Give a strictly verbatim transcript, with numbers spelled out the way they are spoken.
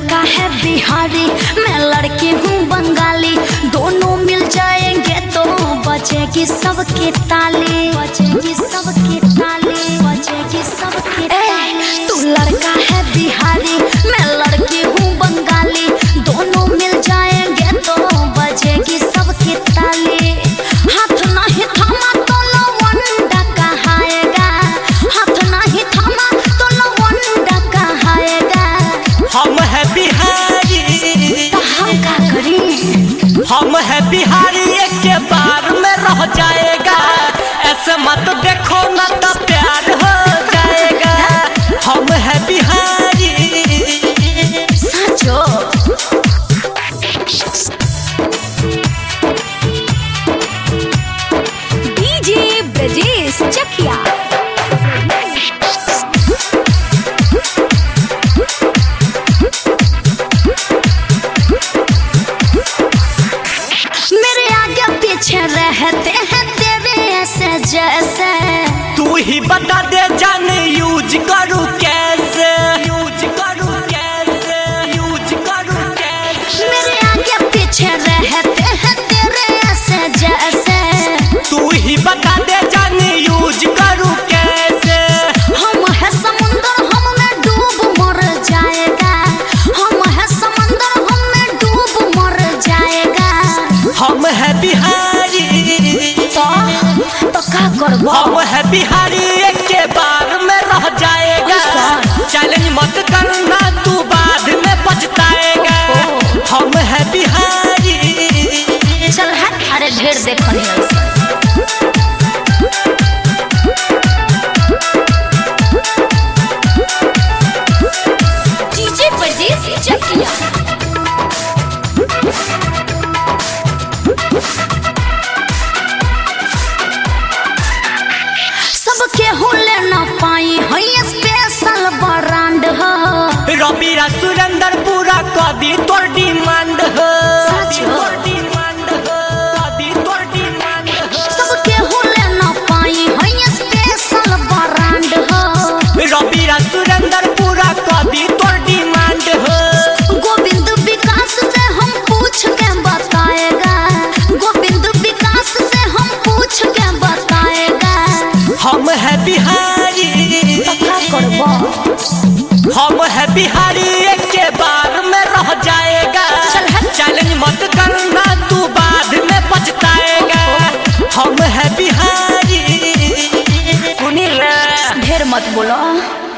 लड़का है बिहारी, मैं लड़की हूँ बंगाली। दोनों मिल जाएंगे तो बजेगी सबकी ताली, बजेगी सबकी ताली, बजेगी सबकी ताली। तू लड़का है बिहारी, मैं लड़की हूँ बंगाली। दोनों मिल जाएंगे तो बजेगी सबकी ताली। हाथ नहीं थामा तो लवंडा कहाएगा, हाथ नहीं थामा तो लवंडा कहाएगा। हम है बिहारी, तो हम क्या करें? हम है बिहारी, एक के बार में रह जाएगा। ऐसे मत देखो ना तो प्यार हो जाएगा। हम है बिहारी। सचो डीजे ब्रजेश चकिया। मेरे आगे पीछे रहते हैं तेरे ऐसे जैसे। तू ही बता दे जान यूज करूँ कैसे, यूज करूँ कैसे, यूज करूँ कैसे। मेरे आगे पीछे रहते हैं तेरे ऐसे जैसे। तू ही बता दे जान यूज करूँ कैसे। हम है समुंदर, हमें डूब मर जाएगा। हम है समुंदर, हमें डूब मर जाएगा। हम है बिहारी, तो तो क्या करबो? हम है बिहारी, एक के बार में रह जाएगा। चैलेंज मत करना तू बाद में पछताएगा। हम है बिहारी। चल हट, अरे ढेर देखनी है। डीजे ब्रजेश चकिया। सबके होले ना पाई है स्पेशल ब्रांड हो। रबीरा सुरेंद्र पूरा कदी तोर डिमांड हो, सच हो। तोर डिमांड हो, कदी तोर डिमांड हो। सबके होले ना पाई है स्पेशल ब्रांड हो। रबीरा सुरेंद्र पूरा कदी तोर डिमांड हो। गोविंद विकास से हम पूछ के बताएगा, गोविंद विकास से हम पूछ के बताएगा। हम है बिहारी, तो क्या करबो? हम है बिहारी, एक के बार में रह जाएगा। चैलेंज मत करना तू बाद में पछताएगा। हम है बिहारी। ढेर मत बोलो।